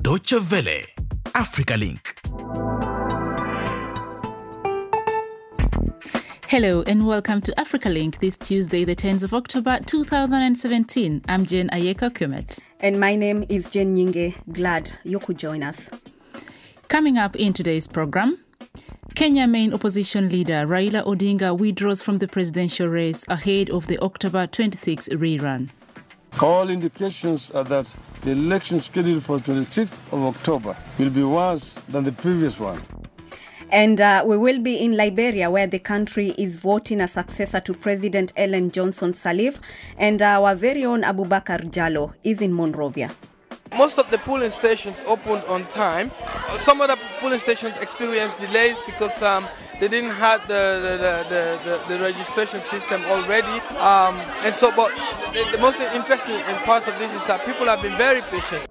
Deutsche Welle, Africa Link. Hello and welcome to Africa Link this Tuesday, the 10th of October 2017. I'm Jane Ayeka Kumet. And my name is Jane Nyinge. Glad you could join us. Coming up in today's program, Kenya main opposition leader Raila Odinga withdraws from the presidential race ahead of the October 26 rerun. All indications are that the election scheduled for 26th of October will be worse than the previous one. And we will be in Liberia, where the country is voting a successor to President Ellen Johnson Sirleaf, and our very own Abubakar Jallo is in Monrovia. Most of the polling stations opened on time. Some of the polling stations experienced delays because they didn't have the registration system already. But the most interesting part of this is that people have been very patient.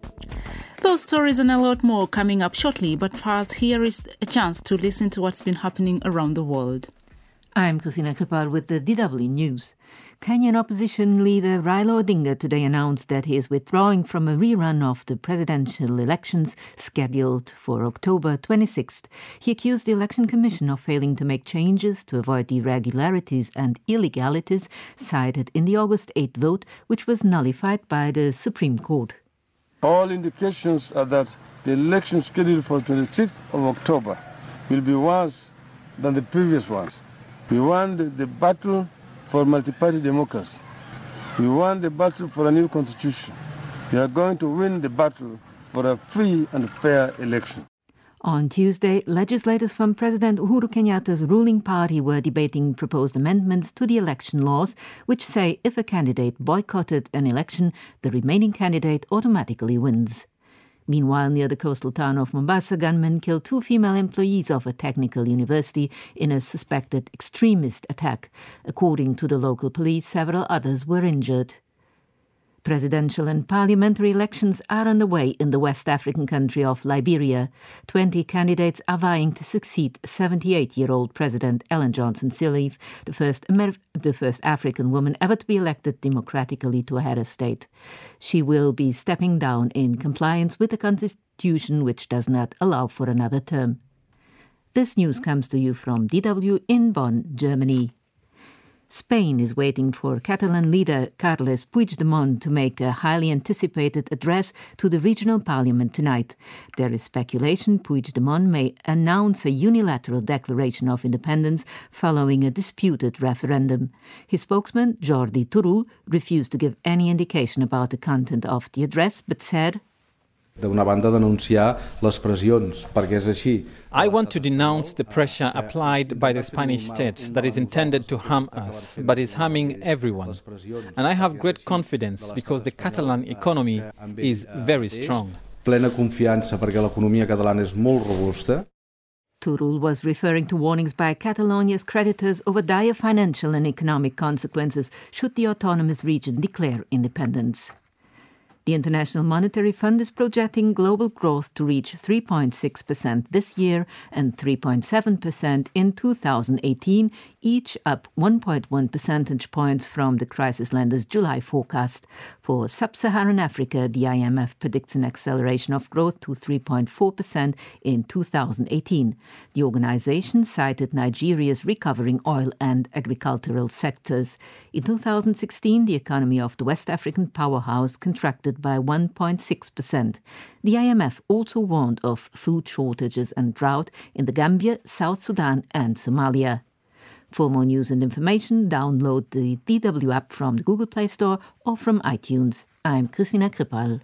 Those stories and a lot more coming up shortly, but first, here is a chance to listen to what's been happening around the world. I'm Christina Kripal with the DW News. Kenyan opposition leader Raila Odinga today announced that he is withdrawing from a rerun of the presidential elections scheduled for October 26th. He accused the Election Commission of failing to make changes to avoid irregularities and illegalities cited in the August 8 vote, which was nullified by the Supreme Court. All indications are that the election scheduled for 26th of October will be worse than the previous one. We won the battle for multi-party democracy. We won the battle for a new constitution. We are going to win the battle for a free and fair election. On Tuesday, legislators from President Uhuru Kenyatta's ruling party were debating proposed amendments to the election laws, which say if a candidate boycotted an election, the remaining candidate automatically wins. Meanwhile, near the coastal town of Mombasa, gunmen killed 2 female employees of a technical university in a suspected extremist attack. According to the local police, several others were injured. Presidential and parliamentary elections are underway in the West African country of Liberia. 20 candidates are vying to succeed 78-year-old President Ellen Johnson Sirleaf, the first African woman ever to be elected democratically to a head of state. She will be stepping down in compliance with the constitution, which does not allow for another term. This news comes to you from DW in Bonn, Germany. Spain is waiting for Catalan leader Carles Puigdemont to make a highly anticipated address to the regional parliament tonight. There is speculation Puigdemont may announce a unilateral declaration of independence following a disputed referendum. His spokesman, Jordi Turull, refused to give any indication about the content of the address, but said, D'una banda denunciar les pressions, perquè és així. I want to denounce the pressure applied by the Spanish state that is intended to harm us, but is harming everyone. And I have great confidence because the Catalan economy is very strong. Plena confiança perquè l'economia catalana és molt robusta. Turull was referring to warnings by Catalonia's creditors over dire financial and economic consequences should the autonomous region declare independence. The International Monetary Fund is projecting global growth to reach 3.6% this year and 3.7% in 2018, each up 1.1 percentage points from the crisis lender's July forecast. For sub-Saharan Africa, the IMF predicts an acceleration of growth to 3.4% in 2018. The organization cited Nigeria's recovering oil and agricultural sectors. In 2016, the economy of the West African powerhouse contracted by 1.6%. The IMF also warned of food shortages and drought in the Gambia, South Sudan and Somalia. For more news and information, download the DW app from the Google Play Store or from iTunes. I'm Christina Kripal.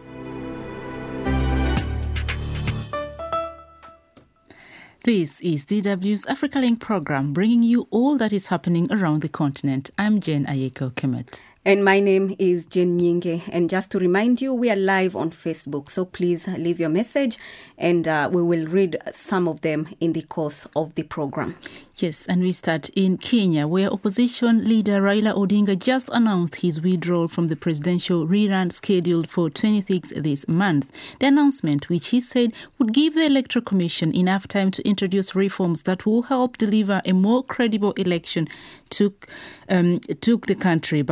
This is DW's Africa Link program, bringing you all that is happening around the continent. I'm Jane Ayeko Kumet. And my name is Jane Nyinge. And just to remind you, we are live on Facebook. So please leave your message and we will read some of them in the course of the program. Yes, and we start in Kenya, where opposition leader Raila Odinga just announced his withdrawal from the presidential rerun scheduled for 26th this month. The announcement, which he said would give the Electoral Commission enough time to introduce reforms that will help deliver a more credible election, took the country by surprise.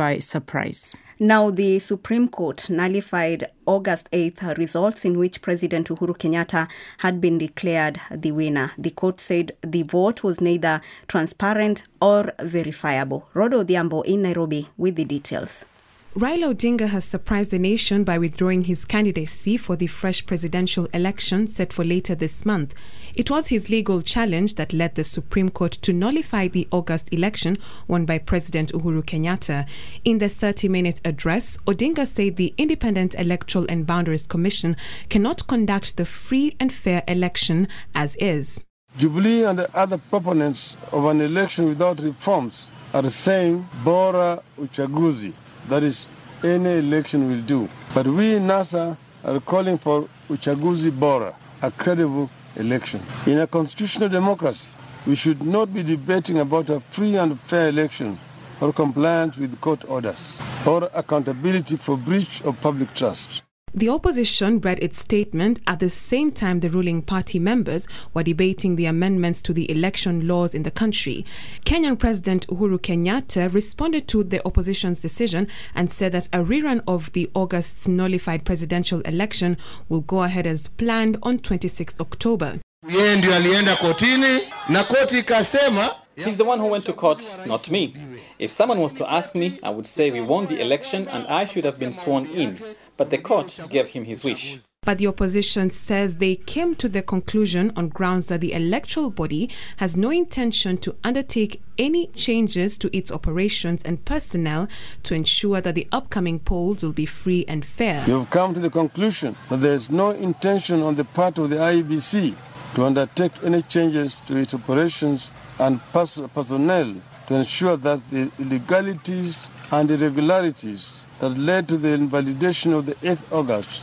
surprise. Now, the Supreme Court nullified August 8th results in which President Uhuru Kenyatta had been declared the winner. The court said the vote was neither transparent or verifiable. Rodo Odhiambo in Nairobi with the details. Raila Odinga has surprised the nation by withdrawing his candidacy for the fresh presidential election set for later this month. It was his legal challenge that led the Supreme Court to nullify the August election won by President Uhuru Kenyatta. In the 30-minute address, Odinga said the Independent Electoral and Boundaries Commission cannot conduct the free and fair election as is. Jubilee and the other proponents of an election without reforms are saying bora uchaguzi. That is, any election will do. But we in NASA are calling for uchaguzi bora, a credible election. In a constitutional democracy, we should not be debating about a free and fair election or compliance with court orders or accountability for breach of public trust. The opposition read its statement at the same time the ruling party members were debating the amendments to the election laws in the country. Kenyan President Uhuru Kenyatta responded to the opposition's decision and said that a rerun of the August's nullified presidential election will go ahead as planned on 26 October. Yeye ndio alienda kotini na koti ikasema. He's the one who went to court, not me. If someone was to ask me, I would say we won the election and I should have been sworn in. But the court gave him his wish. But the opposition says they came to the conclusion on grounds that the electoral body has no intention to undertake any changes to its operations and personnel to ensure that the upcoming polls will be free and fair. You have come to the conclusion that there is no intention on the part of the IEBC to undertake any changes to its operations and personnel to ensure that the illegalities and irregularities that led to the invalidation of the 8th August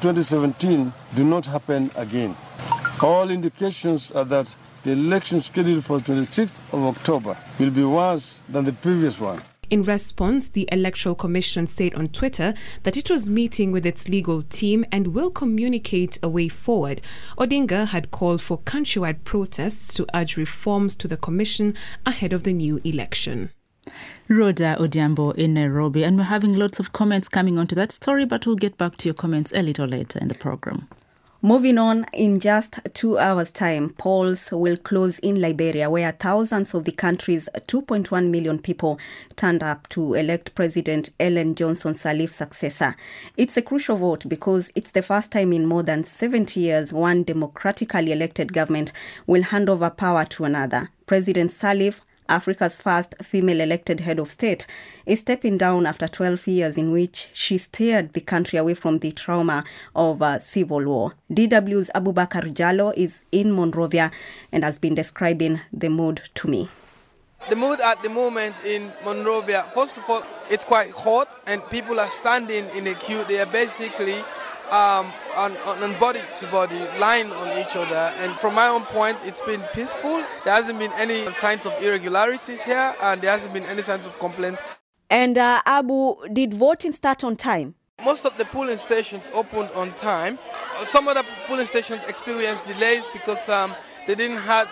2017 do not happen again. All indications are that the election scheduled for 26th of October will be worse than the previous one. In response, the Electoral Commission said on Twitter that it was meeting with its legal team and will communicate a way forward. Odinga had called for countrywide protests to urge reforms to the commission ahead of the new election. Roda Odhiambo in Nairobi, and we're having lots of comments coming onto that story, but we'll get back to your comments a little later in the program. Moving on, in just 2 hours' time, polls will close in Liberia, where thousands of the country's 2.1 million people turned up to elect President Ellen Johnson Sirleaf's successor. It's a crucial vote because it's the first time in more than 70 years one democratically elected government will hand over power to another. President Sirleaf, Africa's first female elected head of state, is stepping down after 12 years in which she steered the country away from the trauma of civil war. DW's Abubakar Jallo is in Monrovia and has been describing the mood to me. The mood at the moment in Monrovia, first of all, it's quite hot and people are standing in a queue. They are basically on body to body, lying on each other. And from my own point, it's been peaceful. There hasn't been any signs of irregularities here, and there hasn't been any signs of complaint. And Abu, did voting start on time? Most of the polling stations opened on time. Some of the polling stations experienced delays because they didn't have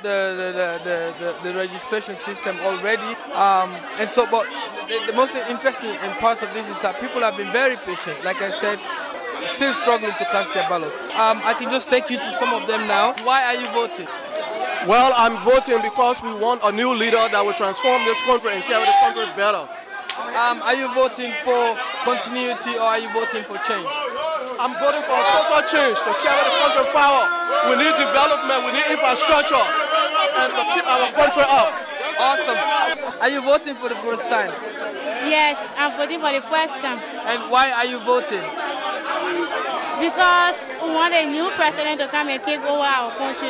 the registration system already. And so, but the most interesting part of this is that people have been very patient. Like I said, still struggling to cast their ballot. I can just take you to some of them now. Why are you voting? Well, I'm voting because we want a new leader that will transform this country and carry the country better. Are you voting for continuity or are you voting for change? I'm voting for a total change to carry the country forward. We need development, we need infrastructure, and to keep our country up. Awesome. Are you voting for the first time? Yes, I'm voting for the first time. And why are you voting? Because we want a new president to come and take over our country.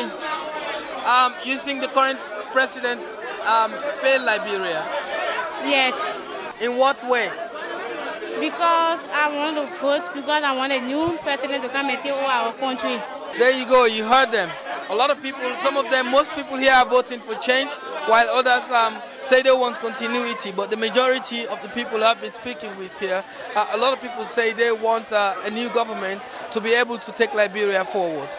You think the current president failed Liberia? Yes. In what way? Because I want to vote, because I want a new president to come and take over our country. There you go, you heard them. A lot of people, most people here are voting for change, while others say they want continuity. But the majority of the people I've been speaking with here, a lot of people say they want a new government to be able to take Liberia forward.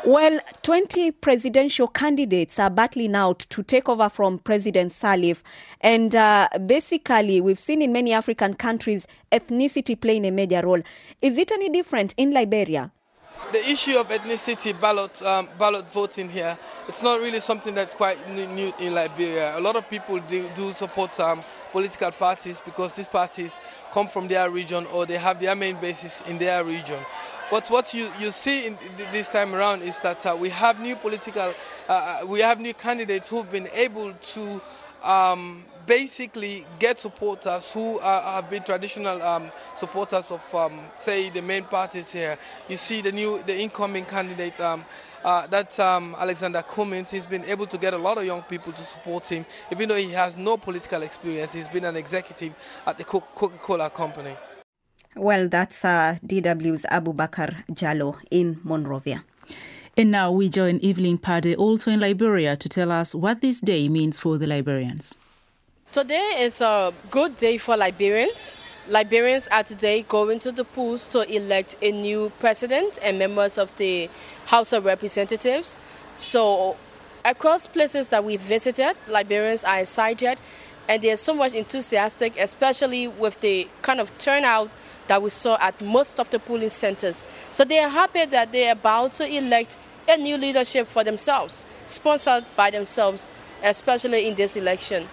Well, 20 presidential candidates are battling out to take over from President Sirleaf. And basically, we've seen in many African countries ethnicity playing a major role. Is it any different in Liberia? The issue of ethnicity ballot voting here, it's not really something that's quite new in Liberia. A lot of people do support political parties because these parties come from their region or they have their main basis in their region. But what you see in this time around is that we have new candidates who've been able to basically get supporters who have been traditional supporters of, say, the main parties here. You see the incoming candidate, that's Alexander Cummings. He's been able to get a lot of young people to support him, even though he has no political experience. He's been an executive at the Coca-Cola company. Well, that's DW's Abubakar Jallow in Monrovia. And now we join Evelyn Pade, also in Liberia, to tell us what this day means for the Liberians. Today is a good day for Liberians. Liberians are today going to the polls to elect a new president and members of the House of Representatives. So across places that we visited, Liberians are excited and they're so much enthusiastic, especially with the kind of turnout that we saw at most of the polling centers. So they are happy that they are about to elect a new leadership for themselves, sponsored by themselves, especially in this election.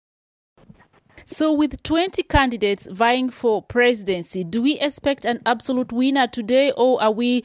So with 20 candidates vying for presidency, do we expect an absolute winner today, or are we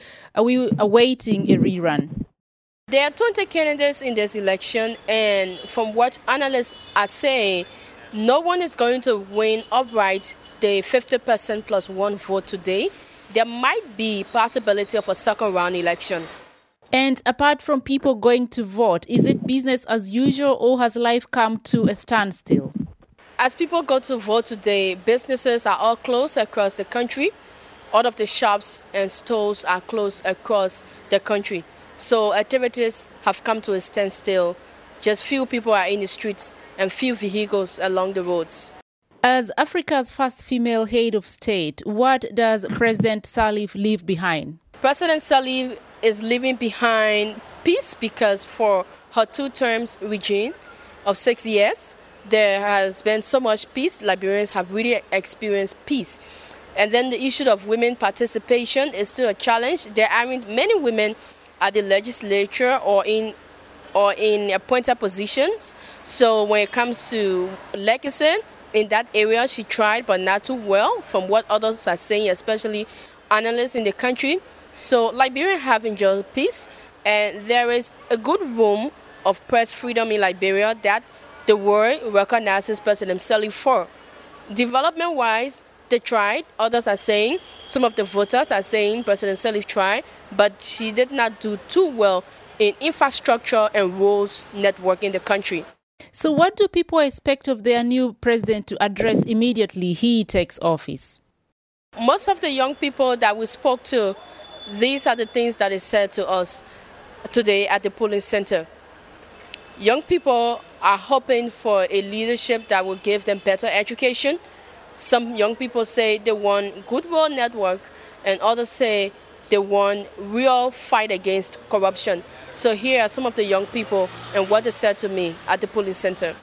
awaiting a rerun? There are 20 candidates in this election, and from what analysts are saying, no one is going to win outright the 50% plus one vote today. There might be possibility of a second round election. And apart from people going to vote, is it business as usual or has life come to a standstill? As people go to vote today, businesses are all closed across the country. All of the shops and stores are closed across the country. So activities have come to a standstill. Just few people are in the streets and few vehicles along the roads. As Africa's first female head of state, what does President Sirleaf leave behind? President Sirleaf is leaving behind peace because for her two-term regime of 6 years, there has been so much peace. Liberians have really experienced peace. And then the issue of women participation is still a challenge. There aren't many women at the legislature or in appointed positions. So when it comes to legacy, in that area she tried, but not too well, from what others are saying, especially analysts in the country. So Liberians have enjoyed peace, and there is a good room of press freedom in Liberia that the world recognizes President Sirleaf for. Development-wise, they tried. Others are saying, some of the voters are saying President Sirleaf tried, but she did not do too well in infrastructure and roads network in the country. So what do people expect of their new president to address immediately he takes office? Most of the young people that we spoke to, these are the things that is said to us today at the polling center. Young people are hoping for a leadership that will give them better education. Some young people say they want good road network, and others say they want real fight against corruption. So here are some of the young people and what they said to me at the polling center.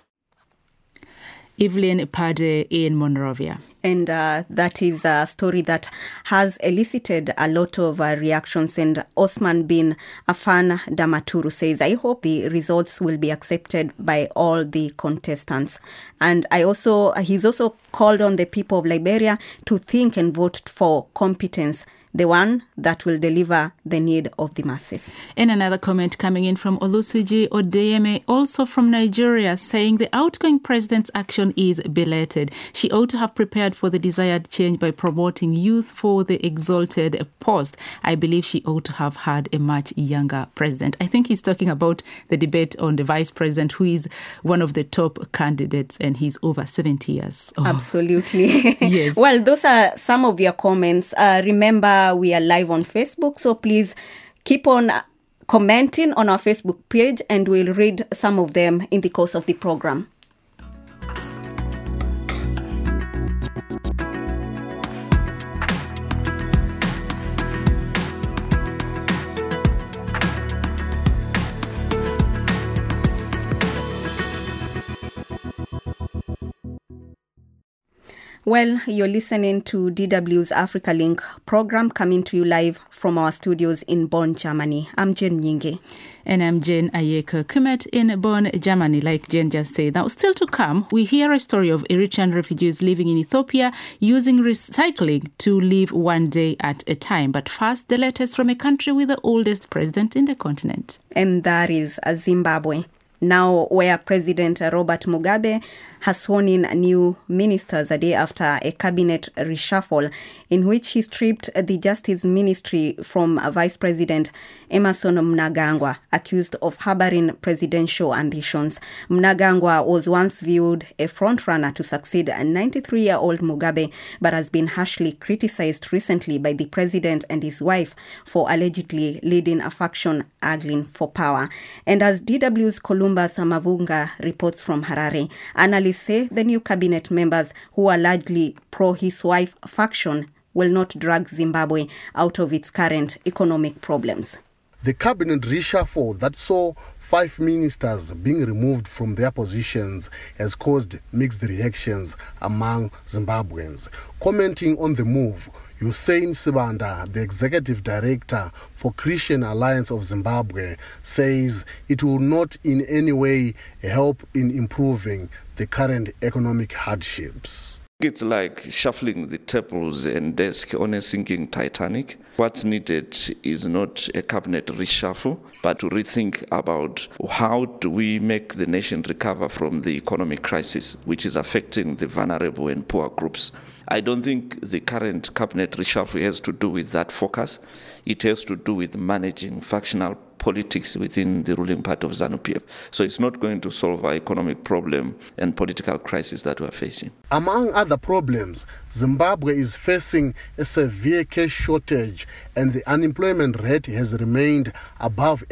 Evelyn Pade in Monrovia. And that is a story that has elicited a lot of reactions. And Osman bin Afan Damaturu says, I hope the results will be accepted by all the contestants. And he's also called on the people of Liberia to think and vote for competence, the one that will deliver the need of the masses. And another comment coming in from Olusuji Odeyeme, also from Nigeria, saying the outgoing president's action is belated. She ought to have prepared for the desired change by promoting youth for the exalted post. I believe she ought to have had a much younger president. I think he's talking about the debate on the vice president, who is one of the top candidates, and he's over 70 years. Oh. Absolutely. Yes. Well, those are some of your comments. Remember, we are live on Facebook, so please keep on commenting on our Facebook page and we'll read some of them in the course of the program. Well, you're listening to DW's Africa Link program coming to you live from our studios in Bonn, Germany. I'm Jen Nyingi. And I'm Jen Ayeko Kumet in Bonn, Germany, like Jen just said. Now, still to come, we hear a story of Eritrean refugees living in Ethiopia using recycling to live one day at a time. But first, the latest from a country with the oldest president in the continent. And that is Zimbabwe. Now, where President Robert Mugabe has sworn in new ministers a day after a cabinet reshuffle in which he stripped the Justice Ministry from Vice President Emmerson Mnangagwa, accused of harboring presidential ambitions. Mnangagwa was once viewed a frontrunner to succeed 93-year-old Mugabe, but has been harshly criticized recently by the president and his wife for allegedly leading a faction haggling for power. And as DW's Columbus Mavunga reports from Harare, analysts say the new cabinet members, who are largely pro-his wife faction, will not drag Zimbabwe out of its current economic problems. The cabinet reshuffle that saw 5 ministers being removed from their positions has caused mixed reactions among Zimbabweans. Commenting on the move, Hussein Sibanda, the executive director for Christian Alliance of Zimbabwe, says it will not in any way help in improving the current economic hardships. It's like shuffling the tables and desk on a sinking Titanic. What's needed is not a cabinet reshuffle, but to rethink about how do we make the nation recover from the economic crisis, which is affecting the vulnerable and poor groups. I don't think the current cabinet reshuffle has to do with that focus. It has to do with managing factional politics within the ruling party of ZANU-PF. So it's not going to solve our economic problem and political crisis that we're facing. Among other problems, Zimbabwe is facing a severe cash shortage and the unemployment rate has remained above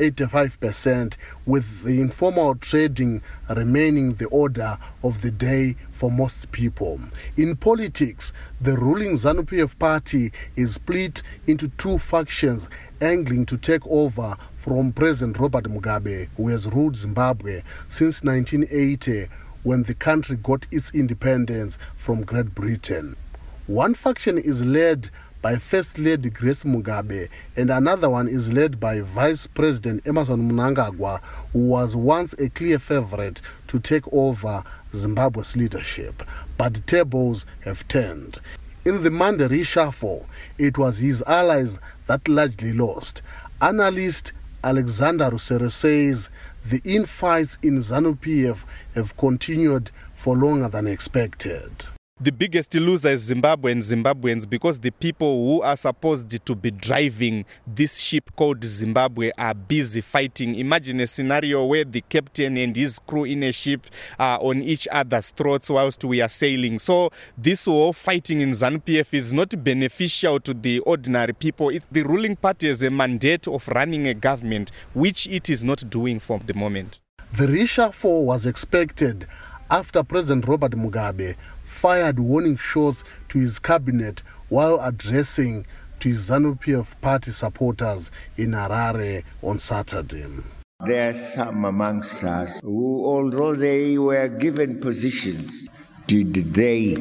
85%, with the informal trading remaining the order of the day for most people. In politics, the ruling ZANU-PF party is split into 2 factions, angling to take over from President Robert Mugabe, who has ruled Zimbabwe since 1980, when the country got its independence from Great Britain. One faction is led by First Lady Grace Mugabe, and another one is led by Vice President Emmerson Mnangagwa, who was once a clear favorite to take over Zimbabwe's leadership. But the tables have turned. In the Monday reshuffle, it was his allies that largely lost. Analyst Alexander Rusero says the infights in ZANU-PF have continued for longer than expected. The biggest loser is Zimbabwe and Zimbabweans, because the people who are supposed to be driving this ship called Zimbabwe are busy fighting. Imagine a scenario where the captain and his crew in a ship are on each other's throats whilst we are sailing. So this war fighting in ZANU-PF is not beneficial to the ordinary people. The ruling party has a mandate of running a government, which it is not doing for the moment. The reshuffle was expected after President Robert Mugabe fired warning shots to his cabinet while addressing to his ZANU-PF party supporters in Harare on Saturday. There are some amongst us who, although they were given positions, did they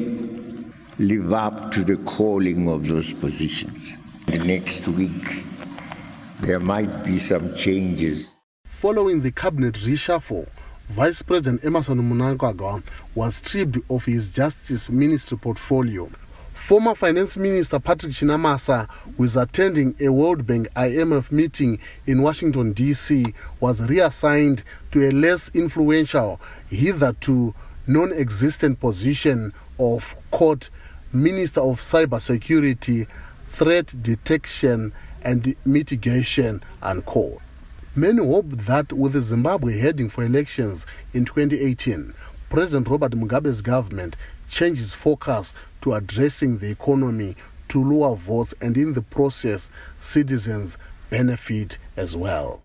live up to the calling of those positions? The next week, there might be some changes. Following the cabinet reshuffle, Vice President Emmerson Mnangagwa was stripped of his Justice Ministry portfolio. Former Finance Minister Patrick Chinamasa, who is attending a World Bank IMF meeting in Washington, D.C., was reassigned to a less influential, hitherto non-existent position of, quote, Minister of Cybersecurity, Threat Detection and Mitigation, unquote. Many hope that with Zimbabwe heading for elections in 2018, President Robert Mugabe's government changes focus to addressing the economy to lure votes, and in the process, citizens benefit as well.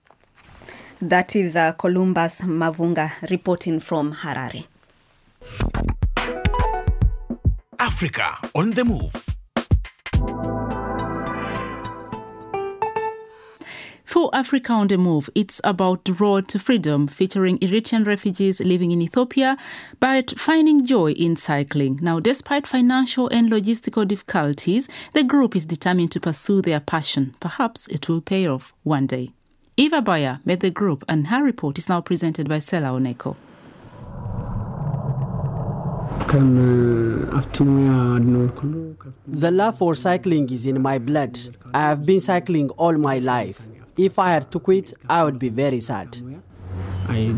That is Columbus Mavunga reporting from Harare. Africa on the move. For Africa on the Move, it's about the road to freedom, featuring Eritrean refugees living in Ethiopia, but finding joy in cycling. Now, despite financial and logistical difficulties, the group is determined to pursue their passion. Perhaps it will pay off one day. Eva Bayer met the group, and her report is now presented by Sela Oneko. The love for cycling is in my blood. I have been cycling all my life. If I had to quit, I would be very sad. I'm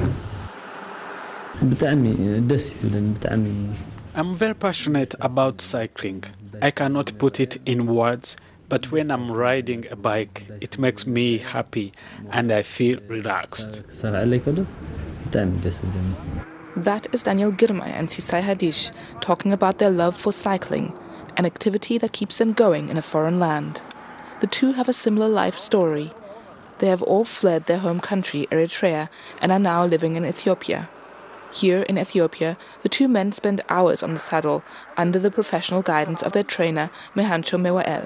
very passionate about cycling. I cannot put it in words, but when I'm riding a bike, it makes me happy and I feel relaxed. That is Daniel Girma and Sisai Hadish talking about their love for cycling, an activity that keeps them going in a foreign land. The two have a similar life story. They have all fled their home country, Eritrea, and are now living in Ethiopia. Here in Ethiopia, the two men spend hours on the saddle under the professional guidance of their trainer, Mehancho Mewael.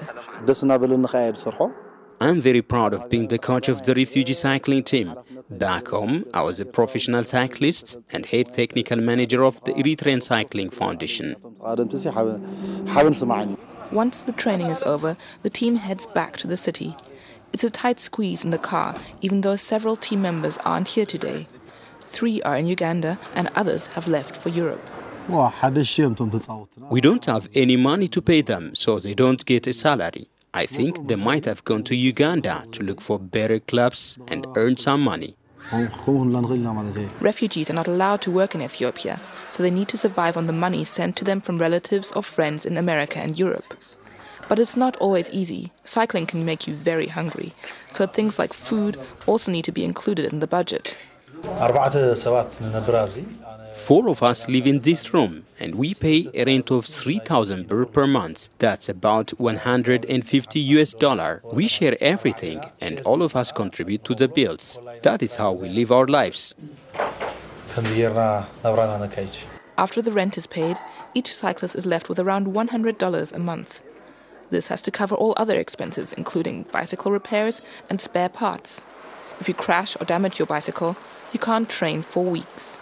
I'm very proud of being the coach of the refugee cycling team. Back home, I was a professional cyclist and head technical manager of the Eritrean Cycling Foundation. Once the training is over, the team heads back to the city. It's a tight squeeze in the car, even though several team members aren't here today. 3 are in Uganda and others have left for Europe. We don't have any money to pay them, so they don't get a salary. I think they might have gone to Uganda to look for better clubs and earn some money. Refugees are not allowed to work in Ethiopia, so they need to survive on the money sent to them from relatives or friends in America and Europe. But it's not always easy. Cycling can make you very hungry, so things like food also need to be included in the budget. 4 of us live in this room, and we pay a rent of 3,000 birr per month. That's about $150. We share everything, and all of us contribute to the bills. That is how we live our lives. After the rent is paid, each cyclist is left with around $100 a month. This has to cover all other expenses, including bicycle repairs and spare parts. If you crash or damage your bicycle, you can't train for weeks.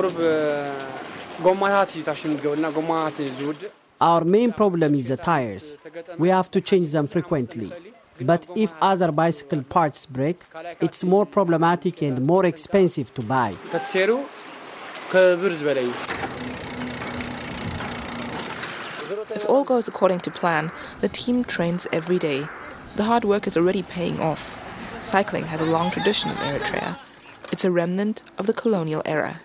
Our main problem is the tires. We have to change them frequently. But if other bicycle parts break, it's more problematic and more expensive to buy. If all goes according to plan, the team trains every day. The hard work is already paying off. Cycling has a long tradition in Eritrea. It's a remnant of the colonial era.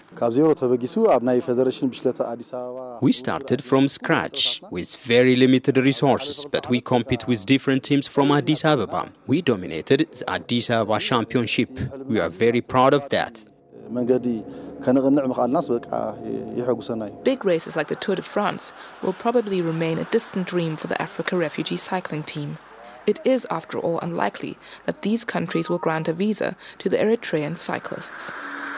We started from scratch with very limited resources, but we compete with different teams from Addis Ababa. We dominated the Addis Ababa Championship. We are very proud of that. Big races like the Tour de France will probably remain a distant dream for the Africa refugee cycling team. It is, after all, unlikely that these countries will grant a visa to the Eritrean cyclists.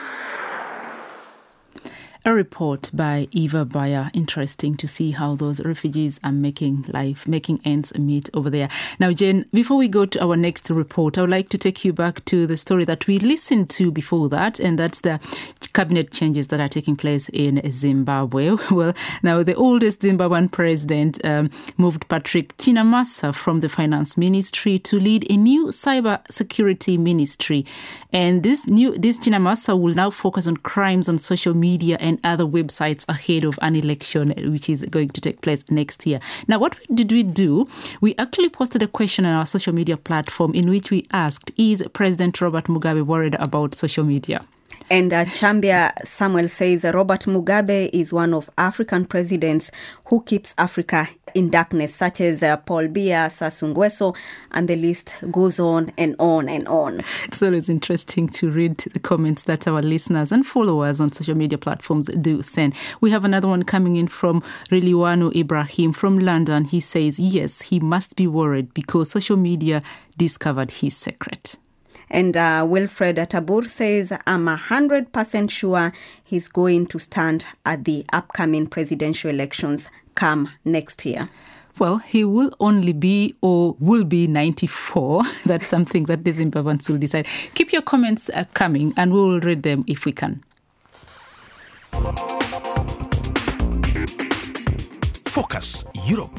A report by Eva Bayer. Interesting to see how those refugees are making ends meet over there. Now, Jen, before we go to our next report, I would like to take you back to the story that we listened to before that, and that's the cabinet changes that are taking place in Zimbabwe. Well, now the oldest Zimbabwean president moved Patrick Chinamasa from the finance ministry to lead a new cyber security ministry. And this Chinamasa will now focus on crimes on social media and other websites ahead of an election which is going to take place next year. Now, what did we do? We actually posted a question on our social media platform in which we asked, is President Robert Mugabe worried about social media? And Chambia Samuel says Robert Mugabe is one of African presidents who keeps Africa in darkness, such as Paul Biya, Sassou Nguesso, and the list goes on and on and on. It's always interesting to read the comments that our listeners and followers on social media platforms do send. We have another one coming in from Riliwano Ibrahim from London. He says, yes, he must be worried because social media discovered his secret. And Wilfred Tabur says, I'm 100% sure he's going to stand at the upcoming presidential elections come next year. Well, he will only be or will be 94. That's something that the Zimbabweans will decide. Keep your comments coming and we will read them if we can. Focus Europe.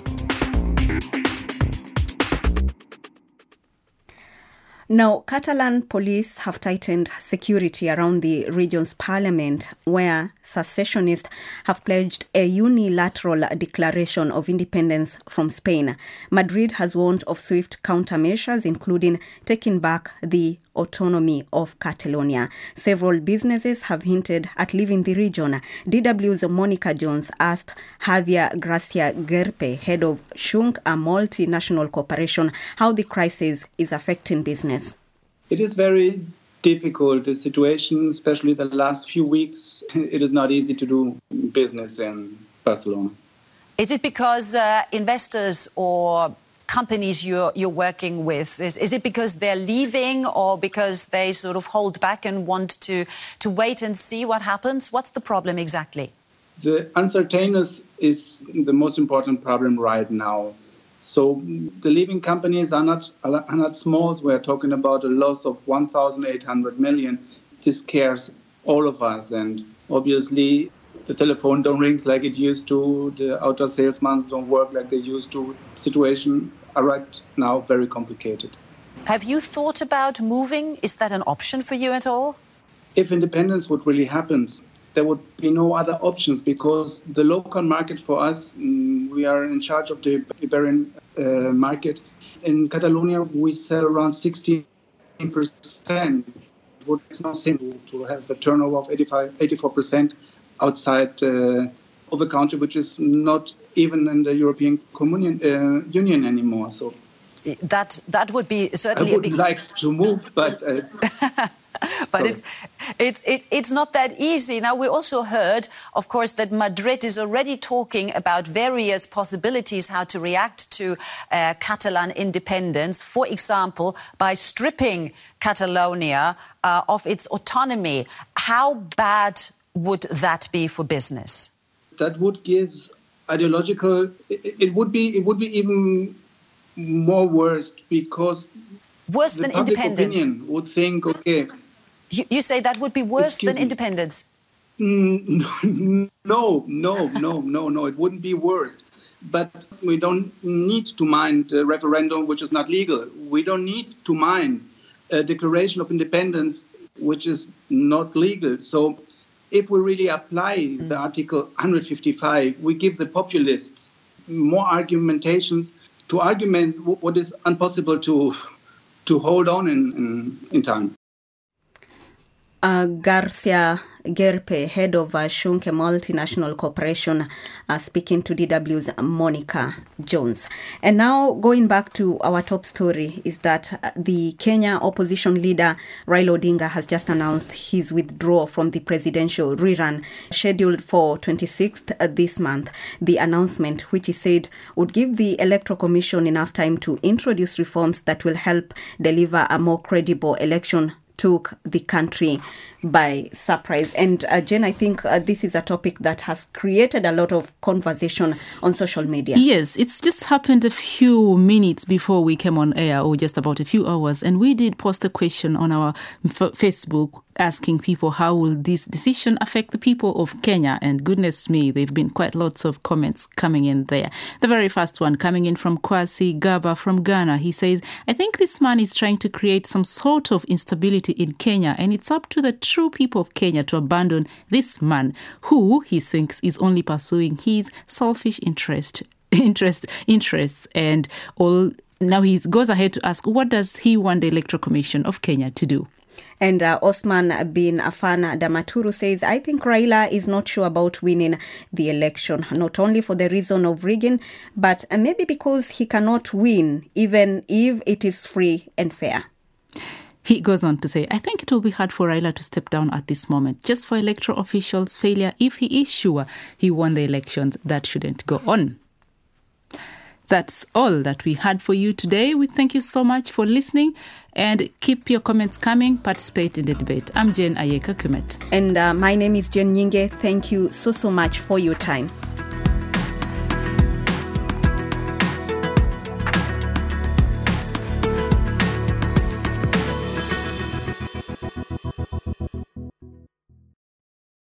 Now, Catalan police have tightened security around the region's parliament, where secessionists have pledged a unilateral declaration of independence from Spain. Madrid has warned of swift countermeasures, including taking back the autonomy of Catalonia. Several businesses have hinted at leaving the region. DW's Monica Jones asked Javier Gracia Gerpe, head of Schunk, a multinational corporation, how the crisis is affecting business. It is very difficult, the situation, especially the last few weeks. It is not easy to do business in Barcelona. Is it because investors or companies you're working with, is it because they're leaving or because they sort of hold back and want to wait and see what happens? What's the problem exactly? The uncertainty is the most important problem right now. So the leaving companies are not small. We're talking about a loss of 1,800 million. This scares all of us, and obviously the telephone don't ring like it used to. The outdoor salesmen don't work like they used to. Situation are right now very complicated. Have you thought about moving? Is that an option for you at all? If independence would really happen, there would be no other options, because the local market for us, we are in charge of the Iberian market. In Catalonia, we sell around 16%. It's not simple to have a turnover of 84% outside of a country which is not even in the European Union anymore. So that would be certainly. I would like to move, but. But it's not that easy. Now, we also heard, of course, that Madrid is already talking about various possibilities how to react to Catalan independence, for example, by stripping Catalonia of its autonomy. How bad would that be for business? That would give ideological. It would be even more worse, because worse than independence. Opinion would think, okay. You say that would be worse than independence? No, it wouldn't be worse. But we don't need to mind a referendum which is not legal. We don't need to mind a declaration of independence which is not legal. So if we really apply the Article 155, we give the populists more argumentations to argument what is impossible to hold on in time. Garcia Gerpe, head of Schunk, a multinational corporation, speaking to DW's Monica Jones. And now going back to our top story is that the Kenya opposition leader Raila Odinga has just announced his withdrawal from the presidential rerun scheduled for 26th this month. The announcement, which he said would give the Electoral Commission enough time to introduce reforms that will help deliver a more credible election, took the country by surprise. And Jen, I think this is a topic that has created a lot of conversation on social media. Yes, it's just happened a few minutes before we came on air, or just about a few hours. And we did post a question on our Facebook asking people how will this decision affect the people of Kenya. And goodness me, there have been quite lots of comments coming in there. The very first one coming in from Kwasi Gaba from Ghana. He says, I think this man is trying to create some sort of instability in Kenya, and it's up to the true people of Kenya to abandon this man who he thinks is only pursuing his selfish interests and all. Now he goes ahead to ask, what does he want the Electoral Commission of Kenya to do? And Osman bin Afan Damaturu says, I think Raila is not sure about winning the election, not only for the reason of rigging, but maybe because he cannot win, even if it is free and fair. He goes on to say, I think it will be hard for Raila to step down at this moment, just for electoral officials' failure. If he is sure he won the elections, that shouldn't go on. That's all that we had for you today. We thank you so much for listening, and keep your comments coming. Participate in the debate. I'm Jane Ayeka Kumet. And my name is Jen Nyinge. Thank you so much for your time.